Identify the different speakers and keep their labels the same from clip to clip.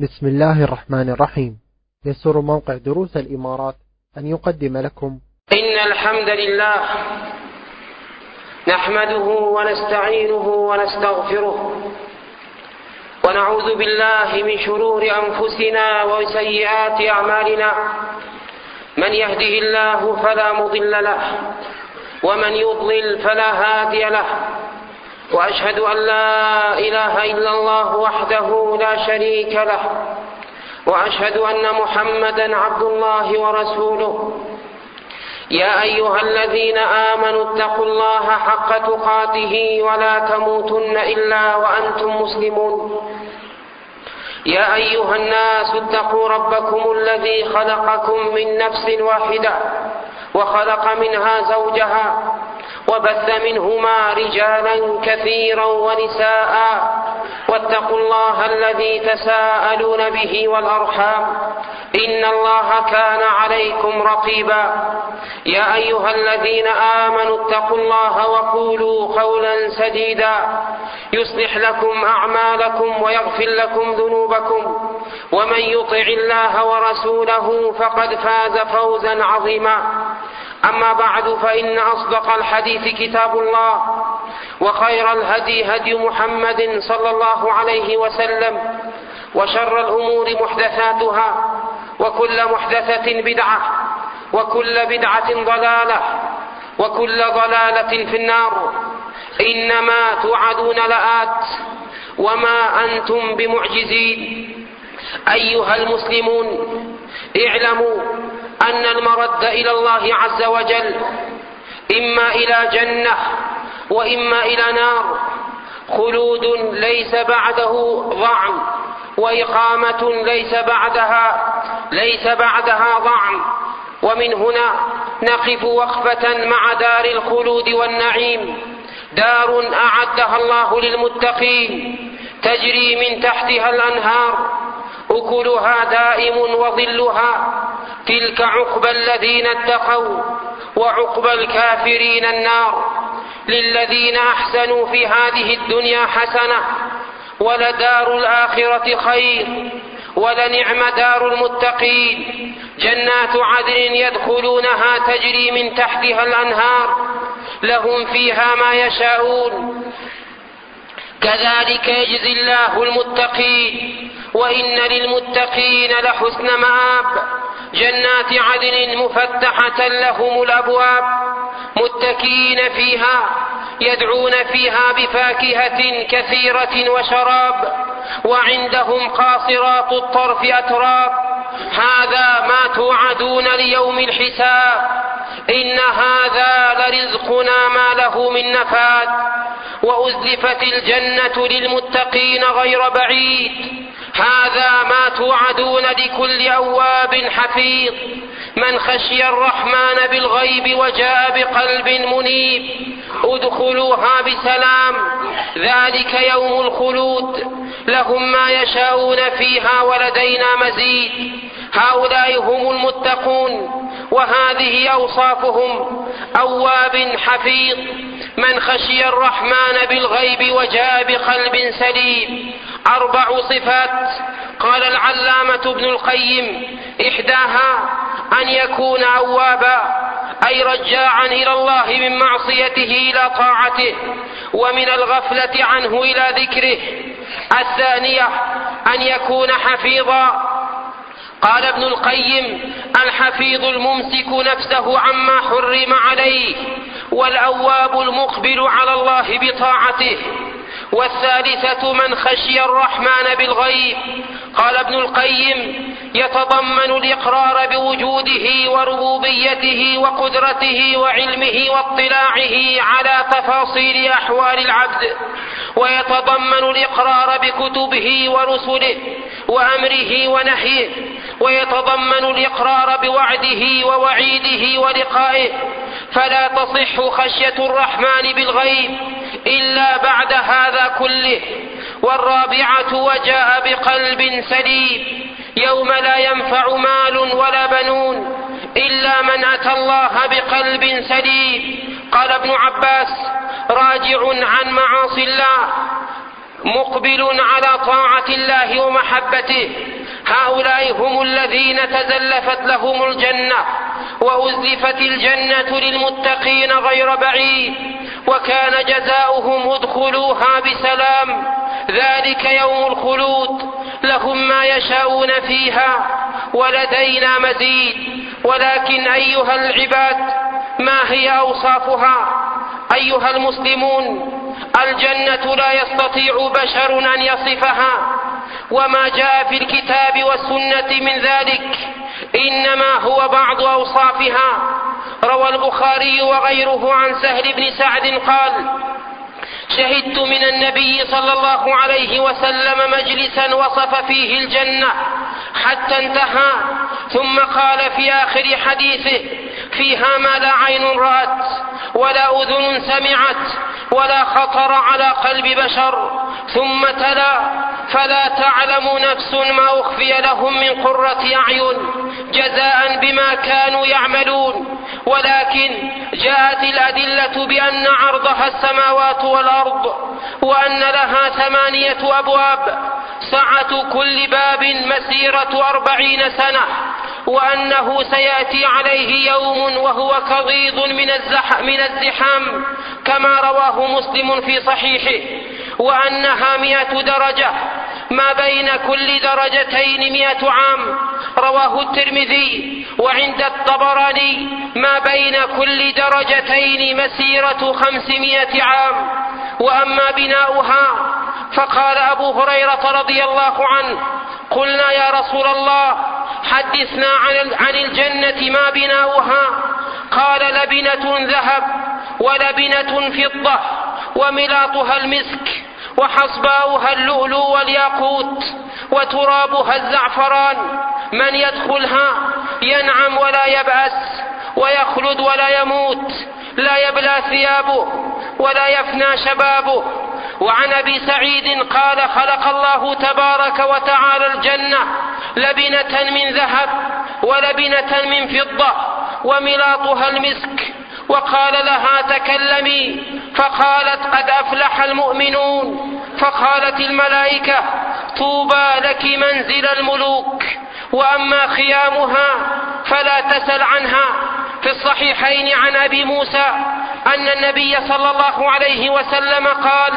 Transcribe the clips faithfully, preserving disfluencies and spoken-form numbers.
Speaker 1: بسم الله الرحمن الرحيم. يسر موقع دروس الإمارات أن يقدم لكم
Speaker 2: إن الحمد لله نحمده ونستعينه ونستغفره ونعوذ بالله من شرور أنفسنا وسيئات أعمالنا. من يهده الله فلا مضل له ومن يضلل فلا هادي له، وأشهد أن لا إله إلا الله وحده لا شريك له، وأشهد أن محمدا عبد الله ورسوله. يا أيها الذين آمنوا اتقوا الله حق تقاته ولا تموتن إلا وأنتم مسلمون. يا أيها الناس اتقوا ربكم الذي خلقكم من نفس واحدة وخلق منها زوجها وبث منهما رجالا كثيرا ونساء، واتقوا الله الذي تساءلون به والأرحام إن الله كان عليكم رقيبا. يا أيها الذين آمنوا اتقوا الله وقولوا قولا سديدا يصلح لكم أعمالكم ويغفر لكم ذنوبكم، ومن يطع الله ورسوله فقد فاز فوزا عظيما. أما بعد، فإن أصدق الحديث كتاب الله، وخير الهدي هدي محمد صلى الله عليه وسلم، وشر الأمور محدثاتها، وكل محدثة بدعة، وكل بدعة ضلالة، وكل ضلالة في النار. إنما توعدون لآت وما أنتم بمعجزين. أيها المسلمون، اعلموا أن المرد إلى الله عز وجل إما إلى جنة وإما إلى نار، خلود ليس بعده ضعن، وإقامة ليس بعدها ليس بعدها ضعن. ومن هنا نقف وقفة مع دار الخلود والنعيم، دار أعدها الله للمتقين تجري من تحتها الأنهار، أكلها دائم وظلها. تلك عقبى الذين اتقوا، وعقبى الكافرين النار. للذين أحسنوا في هذه الدنيا حسنة، ولدار الآخرة خير، ولنعم دار المتقين. جنات عدن يدخلونها تجري من تحتها الأنهار، لهم فيها ما يشاءون، كذلك يجزي الله المتقين. وإن للمتقين لحسن مآب. جنات عدن مفتحة لهم الأبواب، متكئين فيها، يدعون فيها بفاكهة كثيرة وشراب، وعندهم قاصرات الطرف أتراب. هذا ما توعدون ليوم الحساب، إن هذا لرزقنا ما له من نفاد. وأزلفت الجنة للمتقين غير بعيد، هذا ما توعدون لكل أواب حفيظ، من خشي الرحمن بالغيب وجاء بقلب منيب. ادخلوها بسلام، ذلك يوم الخلود، لهم ما يشاءون فيها ولدينا مزيد. هؤلاء هم المتقون، وهذه أوصافهم: أواب حفيظ، من خشي الرحمن بالغيب وجاء بقلب سليم. أربع صفات قال العلامة ابن القيم: إحداها أن يكون أوابا، أي رجاعا إلى الله من معصيته إلى طاعته، ومن الغفلة عنه إلى ذكره. الثانية أن يكون حفيظا. قال ابن القيم: الحفيظ الممسك نفسه عما حرم عليه، والأواب المقبل على الله بطاعته. والثالثة من خشي الرحمن بالغيب. قال ابن القيم: يتضمن الإقرار بوجوده وربوبيته وقدرته وعلمه واطلاعه على تفاصيل أحوال العبد، ويتضمن الإقرار بكتبه ورسله وأمره ونهيه، ويتضمن الإقرار بوعده ووعيده ولقائه. فلا تصح خشية الرحمن بالغيب إلا بعد هذا كله. والرابعة وجاء بقلب سليم، يوم لا ينفع مال ولا بنون إلا من أتى الله بقلب سليم. قال ابن عباس: راجع عن معاصي الله مقبل على طاعة الله ومحبته، هؤلاء هم الذين تزلفت لهم الجنة وأزلفت الجنة للمتقين غير بعيد، وكان جزاؤهم ادخلوها بسلام، ذلك يوم الخلود، لهم ما يشاءون فيها ولدينا مزيد. ولكن أيها العباد، ما هي أوصافها؟ أيها المسلمون، الجنة لا يستطيع بشر أن يصفها، وما جاء في الكتاب والسنة من ذلك إنما هو بعض أوصافها. روى البخاري وغيره عن سهل بن سعد قال: شهدت من النبي صلى الله عليه وسلم مجلسا وصف فيه الجنة حتى انتهى، ثم قال في آخر حديثه: فيها ما لا عين رأت ولا أذن سمعت ولا خطر على قلب بشر، ثم تلا: فلا تعلم نفس ما أخفي لهم من قرة أعين جزاء بما كانوا يعملون. ولكن جاءت الأدلة بأن عرضها السماوات والأرض، وأن لها ثمانية أبواب، سعة كل باب مسيرة أربعين سنة، وأنه سيأتي عليه يوم وهو كغيض من الزحام كما رواه مسلم في صحيحه، وأنها مئة درجة، ما بين كل درجتين مئة عام، رواه الترمذي. وعند الطبراني ما بين كل درجتين مسيرة خمسمائة عام. وأما بناؤها فقال أبو هريرة رضي الله عنه: قلنا يا رسول الله حدثنا عن الجنة ما بناؤها؟ قال: لبنة ذهب ولبنة فضة وملاطها المسك وحصباؤها اللؤلؤ والياقوت وترابها الزعفران، من يدخلها ينعم ولا يبأس ويخلد ولا يموت، لا يبلى ثيابه ولا يفنى شبابه. وعن أبي سعيد قال: خلق الله تبارك وتعالى الجنة لبنة من ذهب ولبنة من فضة وملاطها المسك، وقال لها: تكلمي، فقالت: قد أفلح المؤمنون. فقالت الملائكة: طوبى لك منزل الملوك. وأما خيامها فلا تسل عنها. في الصحيحين عن أبي موسى أن النبي صلى الله عليه وسلم قال: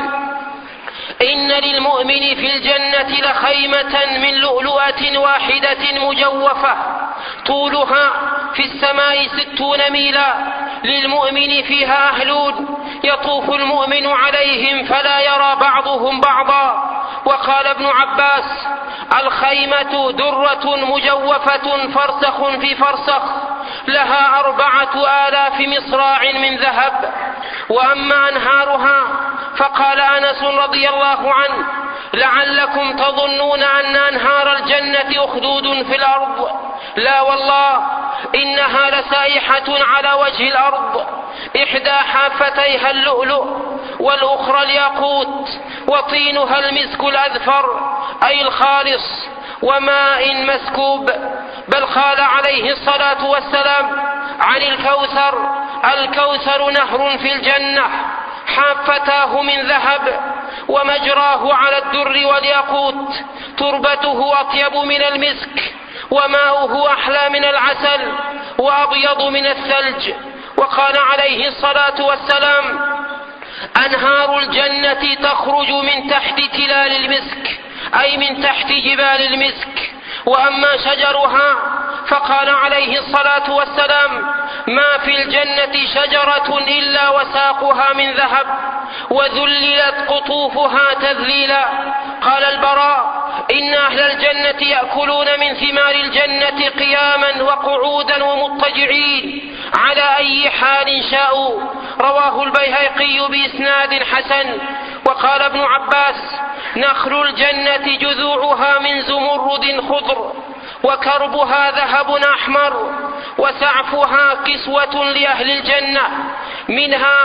Speaker 2: إن للمؤمن في الجنة لخيمة من لؤلؤة واحدة مجوفة طولها في السماء ستون ميلا، للمؤمن فيها أهلون يطوف المؤمن عليهم فلا يرى بعضهم بعضا. وقال ابن عباس: الخيمة درة مجوفة فرسخ في فرسخ، لها أربعة آلاف مصراع من ذهب. وأما أنهارها فقال أنس رضي الله عنه: لعلكم تظنون أن أنهار الجنة أخدود في الأرض، لا والله، إنها لسائحة على وجه الأرض، إحدى حافتيها اللؤلؤ والأخرى الياقوت، وطينها المسك الأذفر أي الخالص، وماء مسكوب. بل قال عليه الصلاة والسلام عن الكوثر: الكوثر نهر في الجنة حافتاه من ذهب ومجراه على الدر والياقوت، تربته أطيب من المسك وماؤه أحلى من العسل وأبيض من الثلج. وقال عليه الصلاة والسلام: أنهار الجنة تخرج من تحت تلال المسك أي من تحت جبال المسك. وأما شجرها فقال عليه الصلاة والسلام: ما في الجنة شجرة إلا وساقها من ذهب وذللت قطوفها تذليلا. قال البراء: إن أهل الجنة يأكلون من ثمار الجنة قياما وقعودا ومضطجعين على أي حال شاءوا. رواه البيهقي بإسناد حسن. وقال ابن عباس: نخل الجنة جذوعها من زمرد خضر وكربها ذهب أحمر وسعفها كسوة لأهل الجنة، منها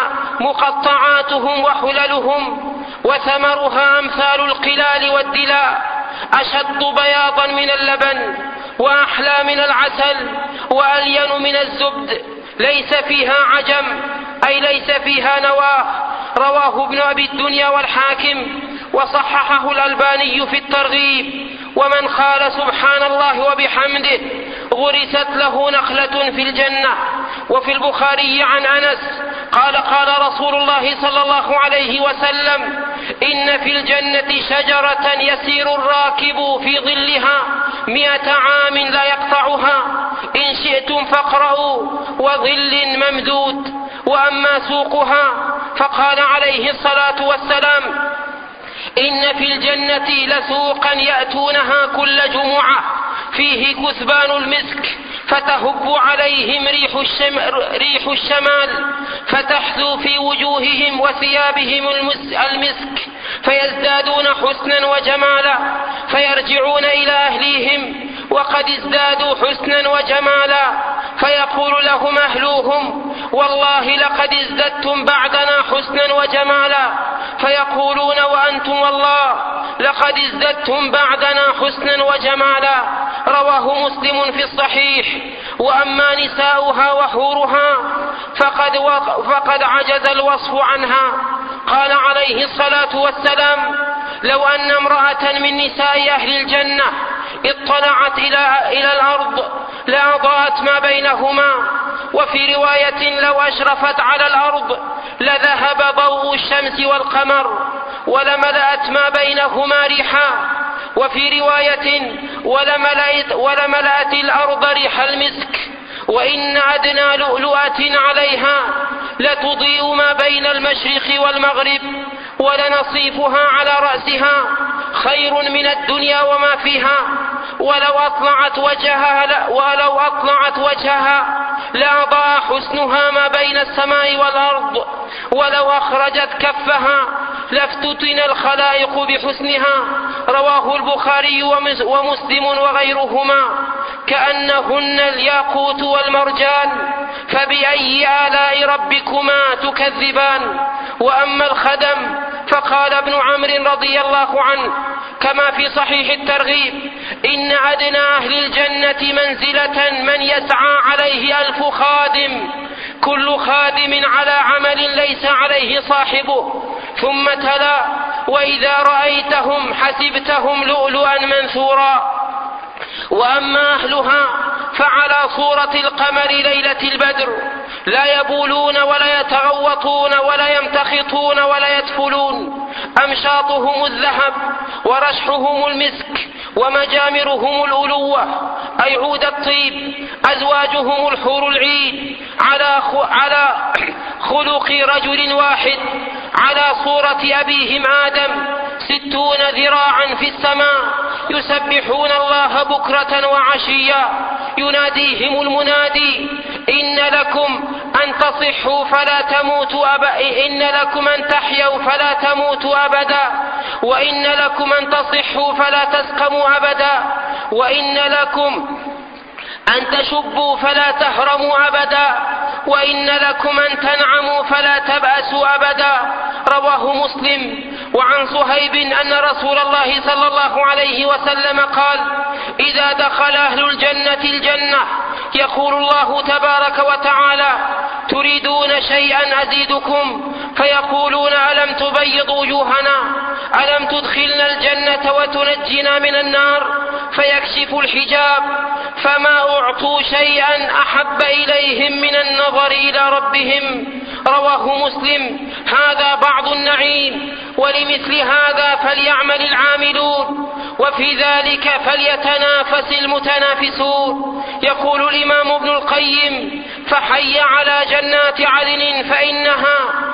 Speaker 2: مقطعاتهم وحللهم، وثمرها أمثال القلال والدلاء، أشد بياضا من اللبن وأحلى من العسل وألين من الزبد، ليس فيها عجم أي ليس فيها نواه. رواه ابن أبي الدنيا والحاكم. وصححه الألباني في الترغيب. ومن قال سبحان الله وبحمده غرست له نخلة في الجنة. وفي البخاري عن أنس قال قال رسول الله صلى الله عليه وسلم: إن في الجنة شجرة يسير الراكب في ظلها مئة عام لا يقطعها، إن شئتم فاقرؤوا، وظل ممدود. وأما سوقها فقال عليه الصلاة والسلام: إن في الجنة لسوقا يأتونها كل جمعة فيه كثبان المسك، فتهب عليهم ريح, الشم... ريح الشمال، فتحثو في وجوههم وثيابهم المسك، فيزدادون حسنا وجمالا، فيرجعون إلى أهليهم وقد ازدادوا حسنا وجمالا، فيقول لهم أهلوهم: والله لقد ازددتم بعدنا حسنا وجمالا، فيقولون: وأنتم والله لقد ازددتم بعدنا حسنا وجمالا. رواه مسلم في الصحيح. وأما نساؤها وحورها فقد, فقد عجز الوصف عنها. قال عليه الصلاة والسلام: لو أن امرأة من نساء أهل الجنة اطلعت إلى, إلى الأرض لأضاءت ما بينهما. وفي رواية: لو أشرفت على الأرض لذهب ضوء الشمس والقمر ولملأت ما بينهما ريحا. وفي رواية: ولملأت, ولملأت الأرض ريح المسك. وإن أدنى لؤلؤة عليها لتضيء ما بين المشرق والمغرب، ولنصيفها على رأسها خير من الدنيا وما فيها. ولو أطلعت وجهها ولو أطلعت وجهها لأضاء حسنها ما بين السماء والأرض. ولو أخرجت كفها لافتتن الخلائق بحسنها. رواه البخاري ومسلم وغيرهما. كأنهن الياقوت والمرجان، فبأي آلاء ربكما تكذبان. وأما الخدم فقال ابن عمرو رضي الله عنه كما في صحيح الترغيب: إن أدنى أهل الجنة منزلة من يسعى عليه ألف خادم، كل خادم على عمل ليس عليه صاحبه. ثم تلا: وإذا رأيتهم حسبتهم لؤلؤا منثورا. وأما أهلها فعلى صورة القمر ليلة البدر، لا يبولون ولا يتغوطون ولا يمتخطون ولا يدفلون. أمشاطهم الذهب ورشحهم المسك ومجامرهم الألوة أي عود الطيب. أزواجهم الحور العين على على خلق رجل واحد، على صورة أبيهم آدم، ستون ذراعا في السماء، يسبحون الله بكرة وعشيا. يناديهم المنادي: إن لكم أن تصحوا فلا تموتوا أبدا، إن لكم أن تحيوا فلا تموتوا أبدا، وإن لكم أن تصحوا فلا تسقموا أبدا، وإن لكم أن تشبوا فلا تهرموا أبدا، وإن لكم أن تنعموا فلا تبأسوا أبدا. رواه مسلم. وعن صهيب أن رسول الله صلى الله عليه وسلم قال: إذا دخل أهل الجنة الجنة يقول الله تبارك وتعالى: تريدون شيئا أزيدكم؟ فيقولون: ألم تبيض وجوهنا؟ ألم تدخلنا الجنة وتنجنا من النار؟ فيكشف الحجاب فما أعطوا شيئا أحب إليهم من النظر إلى ربهم. رواه مسلم. هذا بعض النعيم، ولمثل هذا فليعمل العاملون، وفي ذلك فليتنافس المتنافسون. يقول الإمام ابن القيم: فحي على جنات عدن فإنها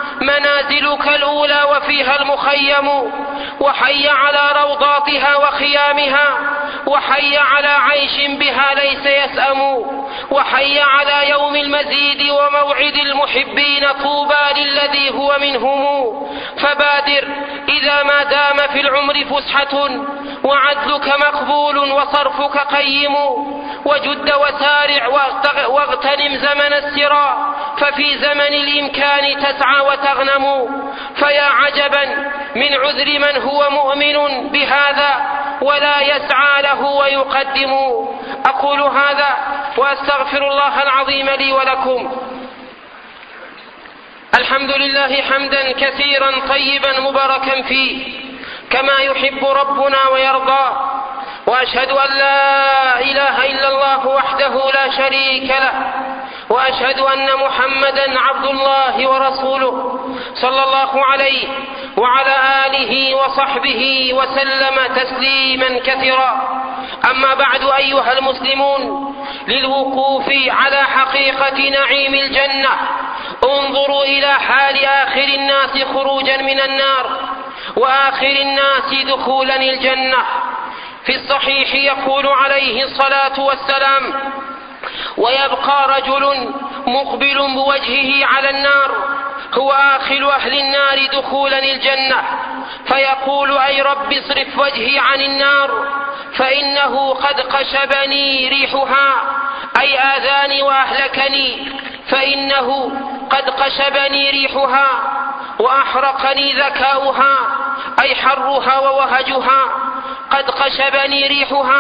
Speaker 2: منازلك الأولى وفيها المخيم، وحي على روضاتها وخيامها، وحي على عيش بها ليس يسأم، وحي على يوم المزيد وموعد المحبين، طوبى للذي هو منهم. فبادر إذا ما دام في العمر فسحة، وعدلك مقبول وصرفك قيم، وجد وسارع واغتنم زمن السراء، ففي زمن الإمكان تسعى وتغنم. فيا عجبا من عذر من هو مؤمن بهذا ولا يسعى له ويقدم. أقول هذا وأستغفر الله العظيم لي ولكم. الحمد لله حمدا كثيرا طيبا مباركا فيه، كما يحب ربنا ويرضى، وأشهد أن لا إله إلا الله وحده لا شريك له، وأشهد أن محمدا عبد الله ورسوله صلى الله عليه وعلى آله وصحبه وسلم تسليما كثيرا. أما بعد أيها المسلمون، للوقوف على حقيقة نعيم الجنة انظروا إلى حال آخر الناس خروجا من النار وآخر الناس دخولا الجنة. في الصحيح يقول عليه الصلاة والسلام: ويبقى رجل مقبل بوجهه على النار هو آخر أهل النار دخولا الجنة، فيقول: أي رب اصرف وجهي عن النار فإنه قد قشبني ريحها، أي آذاني وأهلكني، فإنه قد قشبني ريحها، وأحرقني ذكاؤها، أي حرها ووهجها، قد قشبني ريحها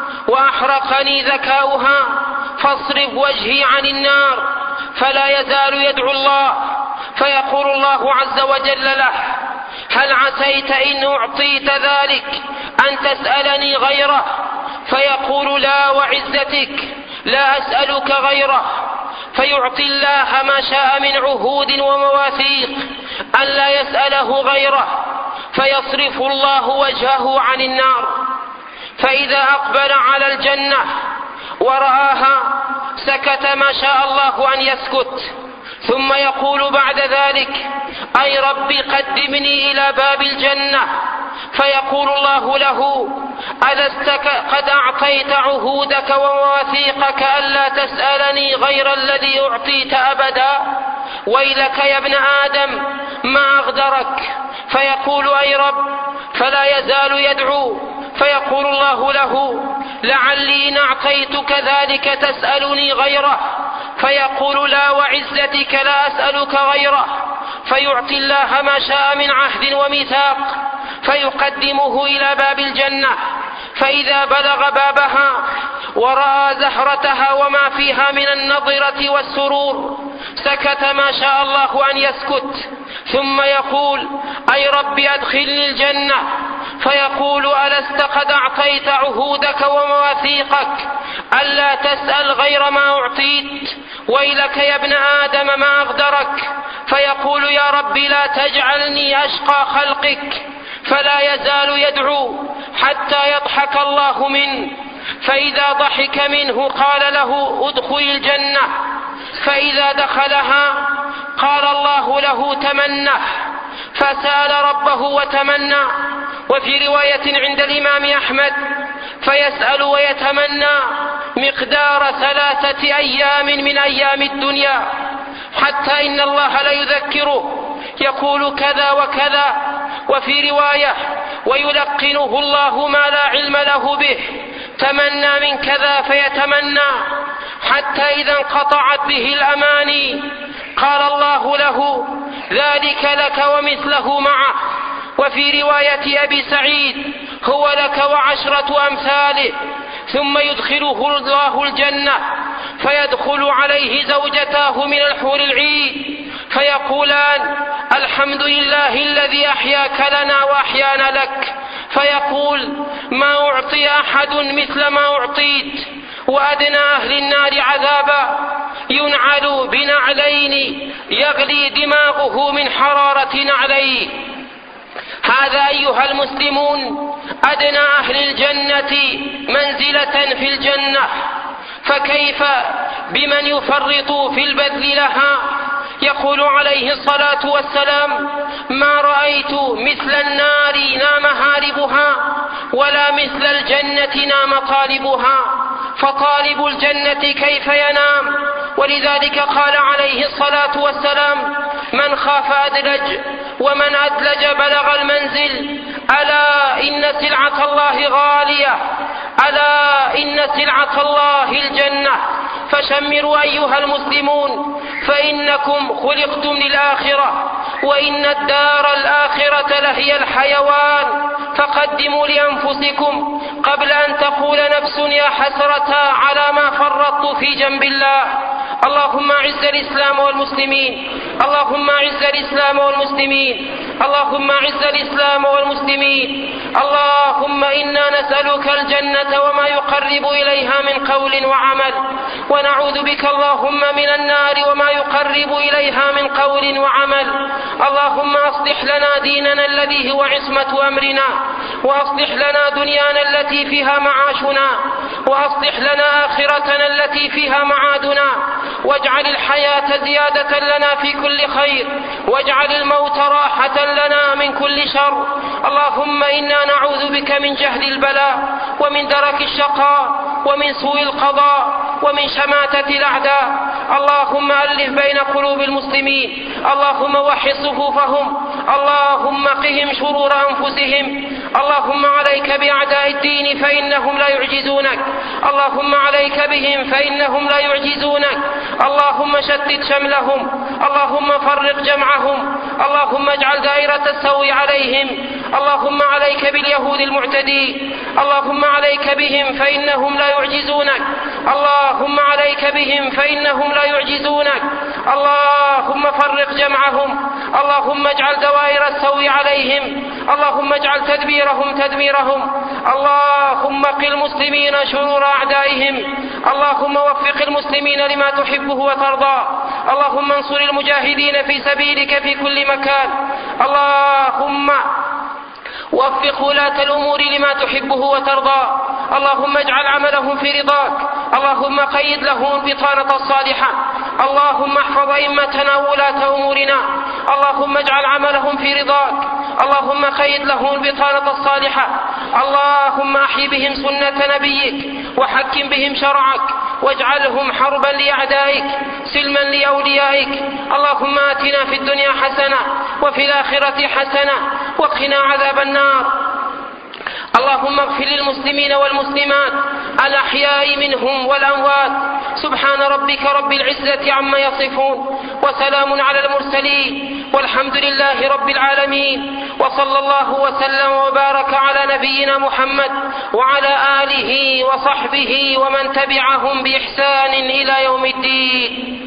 Speaker 2: وأحرقني ذكاؤها، فاصرف وجهي عن النار. فلا يزال يدعو الله، فيقول الله عز وجل له: هل عسيت إن أعطيت ذلك أن تسألني غيره؟ فيقول: لا وعزتك لا أسألك غيره. فيعطي الله ما شاء من عهود ومواثيق أن لا يسأله غيره، فيصرف الله وجهه عن النار. فإذا أقبل على الجنة ورآها سكت ما شاء الله أن يسكت، ثم يقول بعد ذلك: أي ربي قدمني إلى باب الجنة. فيقول الله له: ألستك قد أعطيت عهودك ومواثيقك ألا تسألني غير الذي أعطيت أبدا؟ ويلك يا ابن آدم ما أغدرك. فيقول: أي رب. فلا يزال يدعو، فيقول الله له: لعلي إن أعطيتك ذلك تسألني غيره. فيقول: لا وعزتك لا أسألك غيره. فيعطي الله ما شاء من عهد وميثاق، فيقدمه إلى باب الجنة. فإذا بلغ بابها ورأى زهرتها وما فيها من النضرة والسرور سكت ما شاء الله أن يسكت، ثم يقول: أي رب أدخلني الجنة. فيقول: ألست قد أعطيت عهودك ومواثيقك ألا تسأل غير ما أعطيت؟ ويلك يا ابن آدم ما أغدرك. فيقول: يا رب لا تجعلني أشقى خلقك. فلا يزال يدعو حتى يضحك الله منه، فإذا ضحك منه قال له: ادخل الجنة. فإذا دخلها قال الله له: تمنى. فسأل ربه وتمنى. وفي رواية عند الإمام أحمد: فيسأل ويتمنى مقدار ثلاثة أيام من أيام الدنيا، حتى إن الله ليذكره يقول كذا وكذا. وفي رواية: ويلقنه الله ما لا علم له به، تمنى من كذا فيتمنى حتى إذا انقطعت به الأماني قال الله له: ذلك لك ومثله معه. وفي رواية أبي سعيد: هو لك وعشرة أمثاله. ثم يدخله الله الجنة، فيدخل عليه زوجتاه من الحور العين فيقولان: الحمد لله الذي أحياك لنا وأحيانا لك. فيقول: ما أعطي أحد مثل ما أعطيت. وأدنى أهل النار عذابا ينعل بنعلين يغلي دماغه من حرارة نعليه. هذا أيها المسلمون أدنى أهل الجنة منزلة في الجنة، فكيف بمن يفرط في البذل لها؟ يقول عليه الصلاة والسلام: ما رأيت مثل النار نام هاربها ولا مثل الجنة نام طالبها. فطالب الجنة كيف ينام؟ ولذلك قال عليه الصلاة والسلام: من خاف أدلج ومن أدلج بلغ المنزل. ألا إن سلعة الله غالية، ألا إن سلعة الله الجنة. فشمروا أيها المسلمون، فإنكم خلقتم للآخرة، وإن الدار الآخرة لهي الحيوان. فقدموا لأنفسكم قبل أن تقول نفس يا حسرة على ما فرطت في جنب الله. اللهم أعز الإسلام والمسلمين، اللهم أعز الإسلام والمسلمين، اللهم أعز الإسلام والمسلمين. اللهم إنا نسألك الجنة وما يقرب إليها من قول وعمل، ونعوذ بك اللهم من النار وما يقرب إليها من قول وعمل. اللهم أصلح لنا ديننا الذي هو عصمة أمرنا، وأصلح لنا دنيانا التي فيها معاشنا، وأصلح لنا آخرتنا التي فيها معادنا، واجعل الحياة زيادة لنا في كل خير، واجعل الموت راحة لنا من كل شر. اللهم إنا نعوذ بك من جهد البلاء، ومن درك الشقاء، ومن سوء القضاء، ومن شماتة الأعداء. اللهم ألف بين قلوب المسلمين، اللهم وحد صفوفهم، اللهم قهم شرور أنفسهم. اللهم عليك بأعداء الدين فإنهم لا يعجزونك، اللهم عليك بهم فإنهم لا يعجزونك. اللهم شتت شملهم، اللهم فرق جمعهم، اللهم اجعل دائرة السوء عليهم. اللهم عليك باليهود المعتدين، اللهم عليك بهم فإنهم لا يعجزونك، اللهم عليك بهم فإنهم لا يعجزونك. اللهم فرق جمعهم، اللهم اجعل دوائر السوء عليهم، اللهم اجعل تدبيرهم تدميرهم. اللهم قل المسلمين شرور أعدائهم، اللهم وفق المسلمين لما تحبه وترضى. اللهم انصر المجاهدين في سبيلك في كل مكان. اللهم وفق ولاة الأمور لما تحبه وترضى. اللهم اجعل عملهم في رضاك، اللهم قيد لهم البطانة الصالحة. اللهم احفظ أئمتنا وولاة أمورنا، اللهم اجعل عملهم في رضاك، اللهم قيد لهم البطانة الصالحة. اللهم أحي بهم سنة نبيك، وحكم بهم شرعك، واجعلهم حربا لأعدائك سلما لأوليائك. اللهم آتنا في الدنيا حسنة وفي الآخرة حسنة وقنا عذاب النار. اللهم اغفر للمسلمين والمسلمات الأحياء منهم والأموات. سبحان ربك رب العزة عما يصفون، وسلام على المرسلين، والحمد لله رب العالمين، وصلى الله وسلم وبارك على نبينا محمد وعلى آله وصحبه ومن تبعهم بإحسان إلى يوم الدين.